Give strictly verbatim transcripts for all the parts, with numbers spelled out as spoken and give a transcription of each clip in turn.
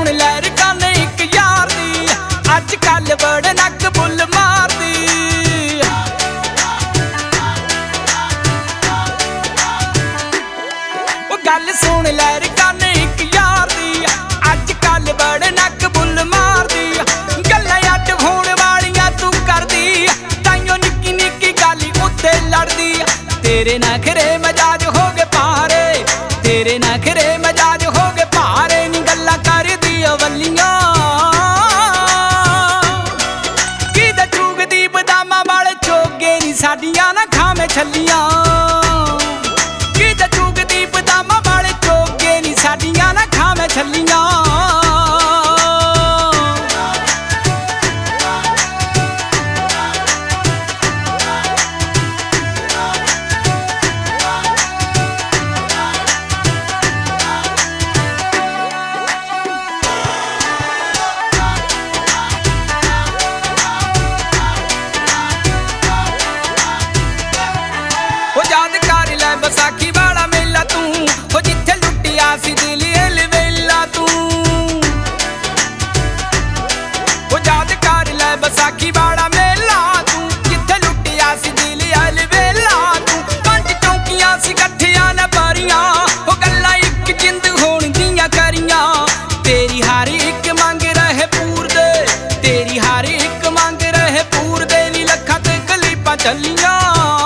सुन लहर काने एक यार दी अज कल बड़े नक बुल मार दी। ओ गल सुन लहर काने एक यार दी अज कल बड़े नक बुल मार दी। गल्लां अड होण वालियां तू करदी ताइयों निक्की निक्की गल उत्ते लड़दी। तेरे नखरे मजाज हो गए पारे तेरे नखरे मजाज हो गए पारे नी गल्लां करदी अवलियां की दा चूगदी बदामां वाले चोगे नी साडियां ना खावे छल्लियां। की दा चूगदी बदामां वाले चोगे नी साडियां ना खावे छल्लियां। याद कर लै बसाखी वाला मेला तू हो जिथे लुटिया सी दिल अलवेला तू। हो याद कर लै बसाखी वाला मेला तू जिथे लुटिया सी दिल अलवेला तू। पंज चौकियां सी कट्ठियां न भरियां हो गल्लां इक जिंद होण दियां करियां। तेरी हर एक मंग रहे पूर दे तेरी हर एक मंग रहे पूर दे नी लखां ते कलीपां चलियां।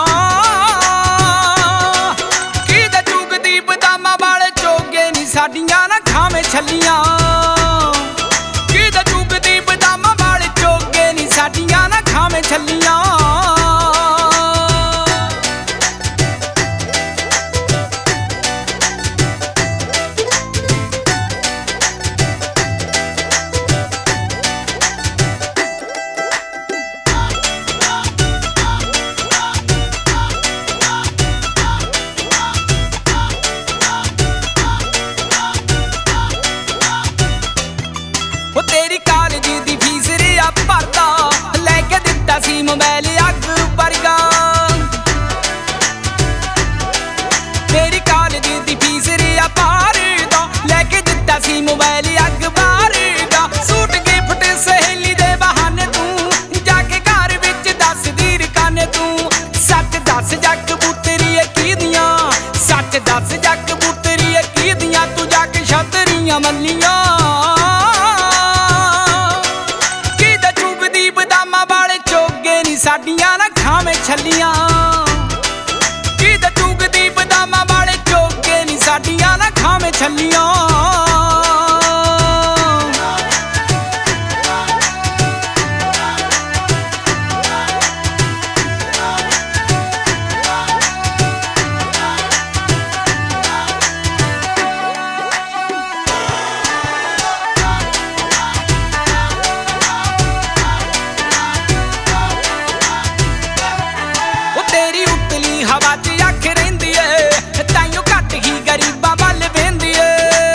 साडियां ना खावे छल्लियां की दा चूगदी बदामां वाले चोगे नी साडियां ना खावे छल्लियां। तेरी कॉलेज दी फीस रिया भरदा लैके दिता सी मोबाइल अग वर्गा। तेरी कॉलेज दी फीस रिया भरदा लैके दिता सी मोबाइल अग वर्गा। सूट गिफ्ट सहेली दे बहाने तू जाके घर विच दस दी रकाने तू। सच दस जग पुतरी की दियां सच दस जग पुतरी की दियां तू जाके छतरियां मल्लियां। साडियां ना खावे छल्लियां की दा चूगदी बदामां वाले चोगे नी साडियां ना खावे छल्लियां। तेरी उतली हवा च अख रहिंदी ए ताइयों घट ही गरीबां वल वेंदी ए।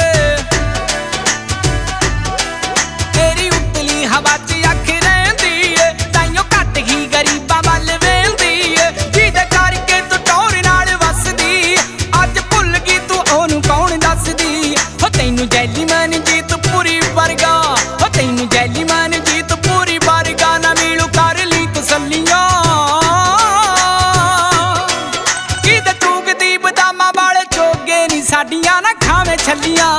तेरी उतली हवा च अख रहिंदी ए ताइयों घट ही गरीबां वल वेंदी ए। जिहदे करके तू टौर नाल वसदी अज भुल गई तू ओनू कौन दसदी। हो तैनू जैली मन जीत पूरी वर्गा हो तैनू जैली मन जीत पूरी वर्गा ना मिलू कर ली तसल्लियां। साडियां ना खावे छल्लियां